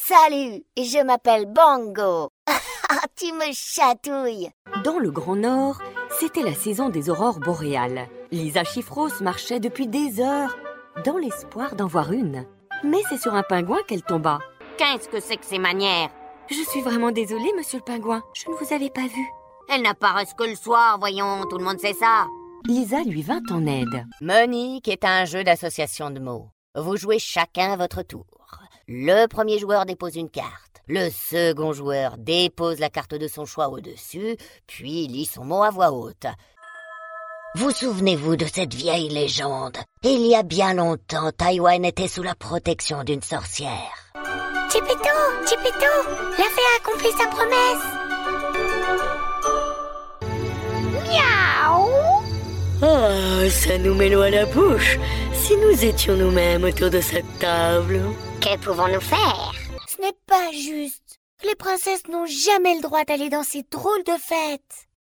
Salut, je m'appelle Bongo. Tu me chatouilles. Dans le Grand Nord, c'était la saison des aurores boréales. Lisa Chiffros marchait depuis des heures, dans l'espoir d'en voir une. Mais c'est sur un pingouin qu'elle tomba. Qu'est-ce que c'est que ces manières? Je suis vraiment désolée, monsieur le pingouin. Je ne vous avais pas vu. Elle n'apparaissent que le soir, voyons, tout le monde sait ça. Lisa lui vint en aide. Monique est un jeu d'association de mots. Vous jouez chacun à votre tour. Le premier joueur dépose une carte. Le second joueur dépose la carte de son choix au-dessus, puis lit son mot à voix haute. Vous souvenez-vous de cette vieille légende? Il y a bien longtemps, Taïwan était sous la protection d'une sorcière. Chipito, la fée a accompli sa promesse. Miaou. Oh, ça nous met l'eau à la bouche. Si nous étions nous-mêmes autour de cette table. Que pouvons-nous faire? Ce n'est pas juste. Les princesses n'ont jamais le droit d'aller dans ces drôles de fêtes.